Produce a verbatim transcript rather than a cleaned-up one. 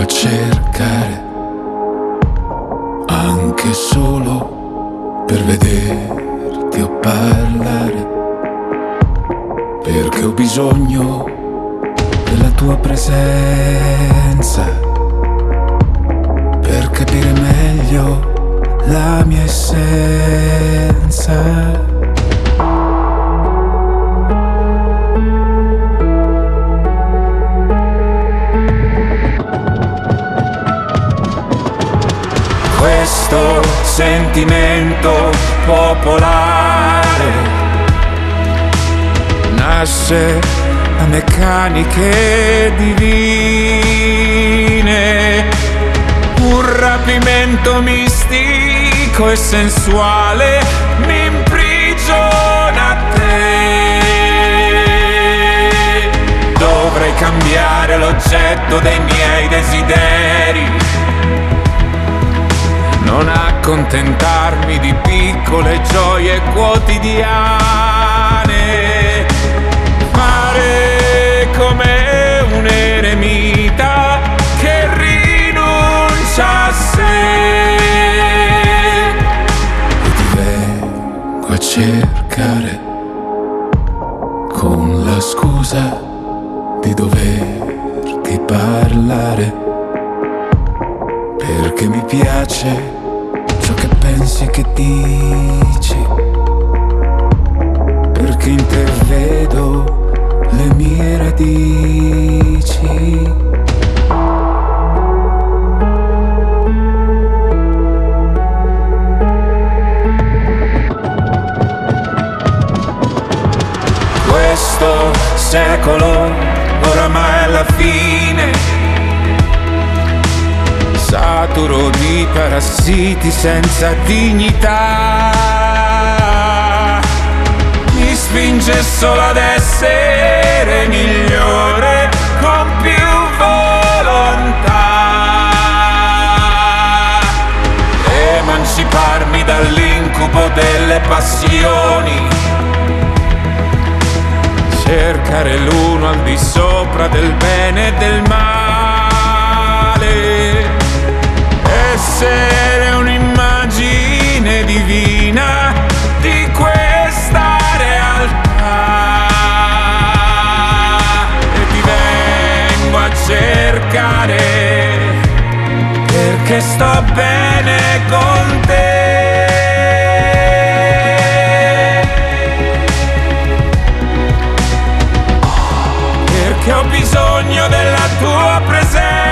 cercare, anche solo per vederti o parlare, perché ho bisogno della tua presenza, per capire meglio la mia essenza. Questo sentimento popolare nasce da meccaniche divine, un rapimento mistico e sensuale mi imprigiona a te. Dovrei cambiare l'oggetto dei miei desideri, non accontentarmi di piccole gioie quotidiane, fare come un eremita che rinuncia a sé. E ti vengo a cercare con la scusa di doverti parlare, perché mi piace ciò che pensi e che dici, perché in te vedo le mie radici. Questo secolo oramai è alla fine, saturo di parassiti senza dignità, mi spinge solo ad essere migliore con più volontà, emanciparmi dall'incubo delle passioni, cercare l'uno al di sopra del bene e del male, essere un'immagine divina di questa realtà. E ti vengo a cercare perché sto bene con te, perché ho bisogno della tua presenza.